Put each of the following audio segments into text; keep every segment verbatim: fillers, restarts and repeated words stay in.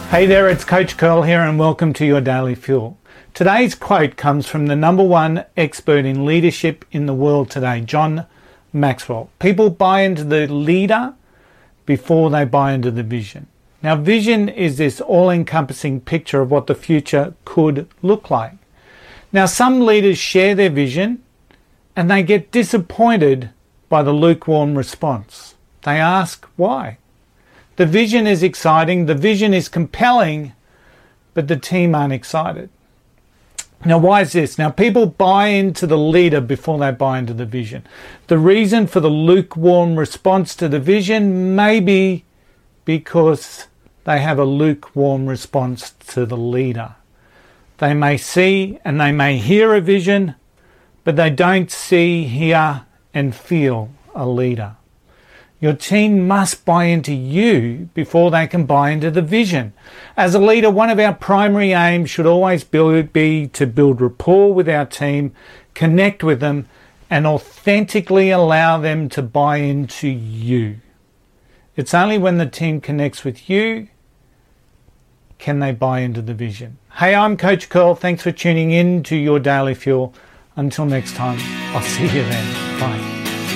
Hey there, it's Coach Curl here and welcome to your Daily Fuel. Today's quote comes from the number one expert in leadership in the world today, John Maxwell. People buy into the leader before they buy into the vision. Now, vision is this all-encompassing picture of what the future could look like. Now, some leaders share their vision and they get disappointed by the lukewarm response. They ask why. The vision is exciting, the vision is compelling, but the team aren't excited. Now, why is this? Now, people buy into the leader before they buy into the vision. The reason for the lukewarm response to the vision may be because they have a lukewarm response to the leader. They may see and they may hear a vision, but they don't see, hear, and feel a leader. Your team must buy into you before they can buy into the vision. As a leader, one of our primary aims should always be to build rapport with our team, connect with them, and authentically allow them to buy into you. It's only when the team connects with you can they buy into the vision. Hey, I'm Coach Curl. Thanks for tuning in to your Daily Fuel. Until next time, I'll see you then. Bye.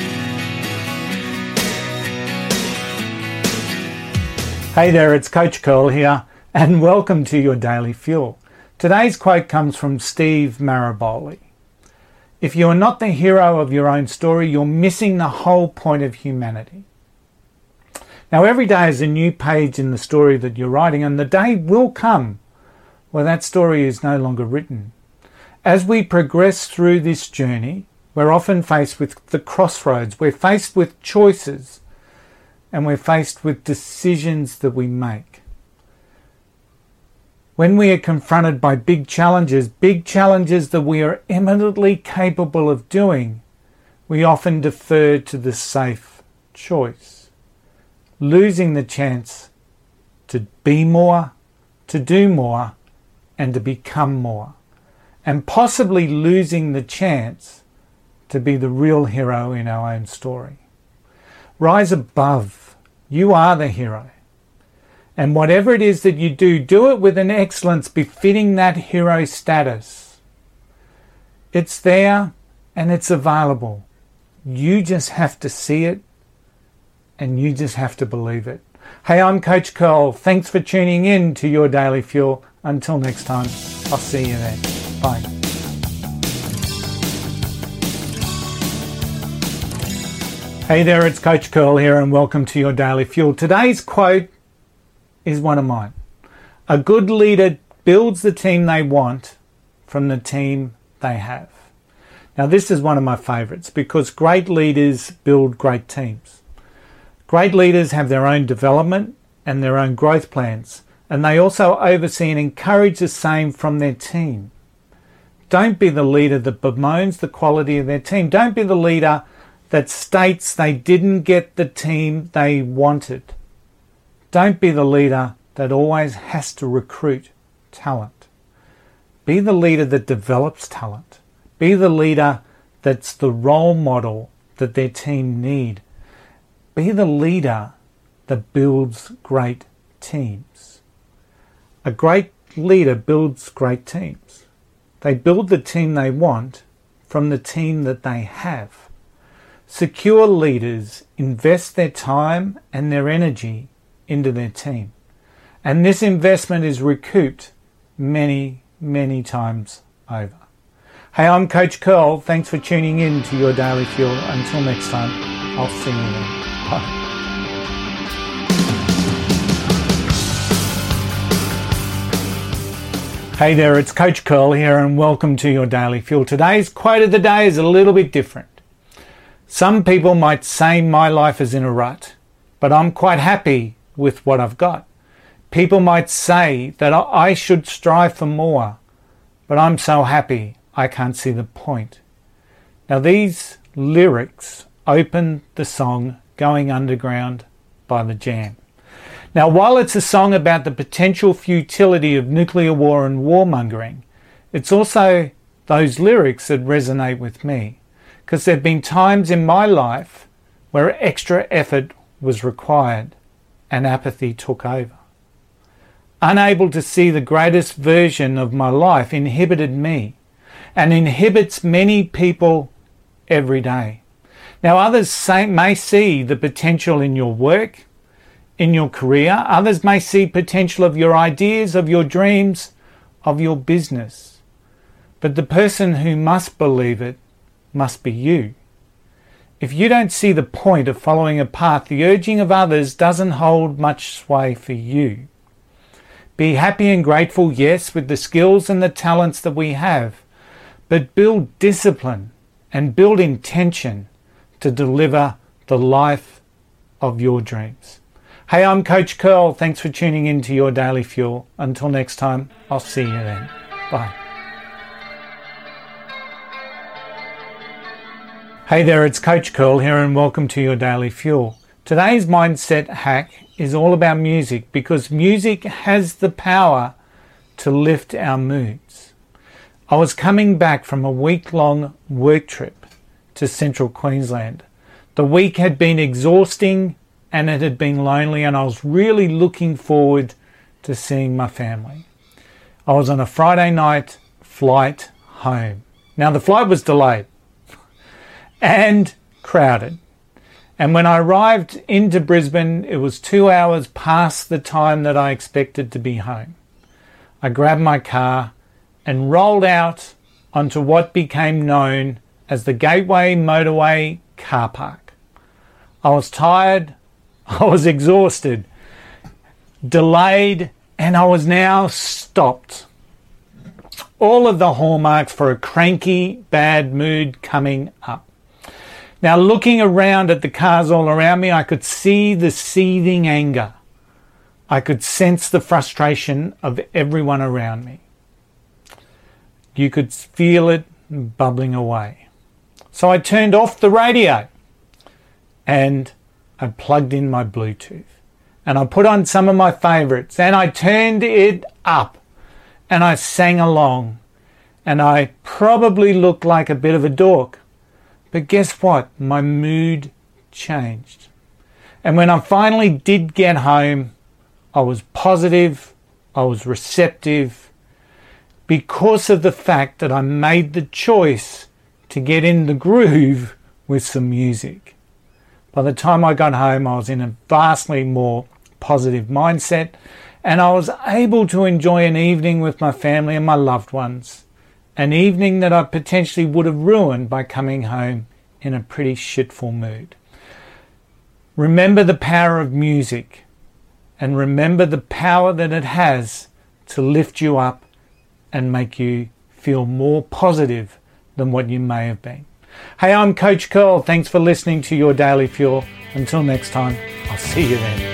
Hey there, it's Coach Curl here, and welcome to your Daily Fuel. Today's quote comes from Steve Maraboli. If you are not the hero of your own story, you're missing the whole point of humanity. Now, every day is a new page in the story that you're writing, and the day will come where that story is no longer written. As we progress through this journey, we're often faced with the crossroads. We're faced with choices. And we're faced with decisions that we make. When we are confronted by big challenges, big challenges that we are eminently capable of doing, we often defer to the safe choice, losing the chance to be more, to do more, and to become more, and possibly losing the chance to be the real hero in our own story. Rise above. You are the hero. And whatever it is that you do, do it with an excellence befitting that hero status. It's there and it's available. You just have to see it and you just have to believe it. Hey, I'm Coach Curl. Thanks for tuning in to your Daily Fuel. Until next time, I'll see you then. Bye. Hey there, it's Coach Curl here and welcome to your Daily Fuel. Today's quote is one of mine. A good leader builds the team they want from the team they have. Now, this is one of my favourites because great leaders build great teams. Great leaders have their own development and their own growth plans, and they also oversee and encourage the same from their team. Don't be the leader that bemoans the quality of their team. Don't be the leader that states they didn't get the team they wanted. Don't be the leader that always has to recruit talent. Be the leader that develops talent. Be the leader that's the role model that their team need. Be the leader that builds great teams. A great leader builds great teams. They build the team they want from the team that they have. Secure leaders invest their time and their energy into their team. And this investment is recouped many, many times over. Hey, I'm Coach Curl. Thanks for tuning in to your Daily Fuel. Until next time, I'll see you then. Bye. Hey there, it's Coach Curl here and welcome to your Daily Fuel. Today's quote of the day is a little bit different. Some people might say my life is in a rut, but I'm quite happy with what I've got. People might say that I should strive for more, but I'm so happy I can't see the point. Now, these lyrics open the song Going Underground by The Jam. Now, while it's a song about the potential futility of nuclear war and warmongering, it's also those lyrics that resonate with me, because there have been times in my life where extra effort was required and apathy took over. unable to see the greatest version of my life inhibited me and inhibits many people every day. Now, others say, may see the potential in your work, in your career. Others may see potential of your ideas, of your dreams, of your business. But the person who must believe it must be you. If you don't see the point of following a path, the urging of others doesn't hold much sway for you. Be happy and grateful, yes, with the skills and the talents that we have, but build discipline and build intention to deliver the life of your dreams. Hey, I'm Coach Curl. Thanks for tuning in to Your Daily Fuel. Until next time, I'll see you then. Bye. Hey there, it's Coach Curl here and welcome to Your Daily Fuel. Today's mindset hack is all about music because music has the power to lift our moods. I was coming back from a week-long work trip to Central Queensland. The week had been exhausting and it had been lonely, and I was really looking forward to seeing my family. I was on a Friday night flight home. Now the flight was delayed and crowded. And when I arrived into Brisbane, it was two hours past the time that I expected to be home. I grabbed my car and rolled out onto what became known as the Gateway Motorway car park. I was tired, I was exhausted, delayed, and I was now stopped. All of the hallmarks for a cranky, bad mood coming up. Now, looking around at the cars all around me, I could see the seething anger. I could sense the frustration of everyone around me. You could feel it bubbling away. So I turned off the radio and I plugged in my Bluetooth and I put on some of my favourites and I turned it up and I sang along, and I probably looked like a bit of a dork. But guess what? My mood changed. And when I finally did get home, I was positive, I was receptive, because of the fact that I made the choice to get in the groove with some music. By the time I got home, I was in a vastly more positive mindset, and I was able to enjoy an evening with my family and my loved ones. An evening that I potentially would have ruined by coming home in a pretty shitful mood. Remember the power of music, and remember the power that it has to lift you up and make you feel more positive than what you may have been. Hey, I'm Coach Curl. Thanks for listening to Your Daily Fuel. Until next time, I'll see you then.